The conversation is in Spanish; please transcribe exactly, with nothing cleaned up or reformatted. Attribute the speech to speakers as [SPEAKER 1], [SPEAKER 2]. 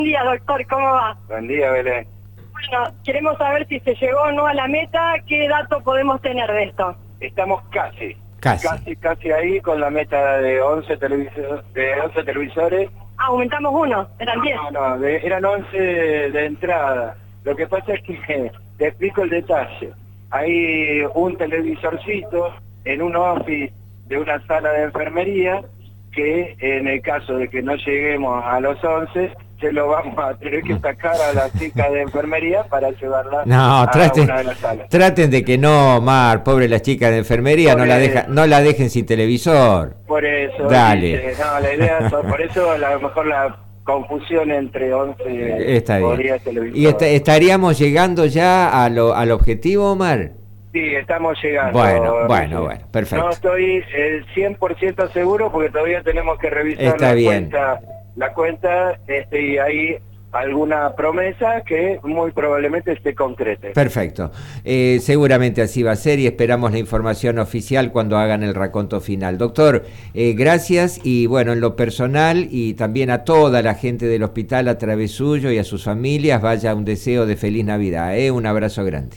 [SPEAKER 1] Buen día, doctor, ¿cómo va?
[SPEAKER 2] Buen día, Belén.
[SPEAKER 1] Bueno, queremos saber si se llegó o no a la meta, ¿qué datos podemos tener de esto?
[SPEAKER 2] Estamos casi,
[SPEAKER 3] Casi.
[SPEAKER 2] casi, casi ahí con la meta de once, televisor, de once televisores.
[SPEAKER 1] Ah, aumentamos uno, eran diez.
[SPEAKER 2] No, no, de- eran once de entrada. Lo que pasa es que, te explico el detalle. Hay un televisorcito en un office de una sala de enfermería que en el caso de que no lleguemos a los once, se lo vamos a tener que sacar a la chica de enfermería para llevarla
[SPEAKER 3] No,
[SPEAKER 2] a
[SPEAKER 3] traten,
[SPEAKER 2] una de las salas.
[SPEAKER 3] traten de que no, Mar, pobre las chicas de enfermería,
[SPEAKER 2] Por
[SPEAKER 3] no la,
[SPEAKER 2] eso.
[SPEAKER 3] deja, no la dejen sin televisor.
[SPEAKER 2] Por eso,
[SPEAKER 3] Dale.
[SPEAKER 2] dice, no, la idea es, por eso a lo mejor la confusión entre once
[SPEAKER 3] Está
[SPEAKER 2] o
[SPEAKER 3] bien.
[SPEAKER 2] diez televisores.
[SPEAKER 3] ¿Y est- estaríamos llegando ya a lo, al objetivo, Omar?
[SPEAKER 2] Sí, estamos llegando.
[SPEAKER 3] Bueno, bueno,
[SPEAKER 2] Sí.
[SPEAKER 3] bueno, perfecto.
[SPEAKER 2] No estoy el cien por ciento seguro porque todavía tenemos que revisar
[SPEAKER 3] Está
[SPEAKER 2] la
[SPEAKER 3] bien.
[SPEAKER 2] cuenta, la cuenta este, y hay alguna promesa que muy probablemente se concrete.
[SPEAKER 3] Perfecto. Eh, seguramente así va a ser y esperamos la información oficial cuando hagan el raconto final. Doctor, eh, gracias y bueno, en lo personal y también a toda la gente del hospital a través suyo y a sus familias, vaya un deseo de feliz Navidad. ¿eh? Un abrazo grande.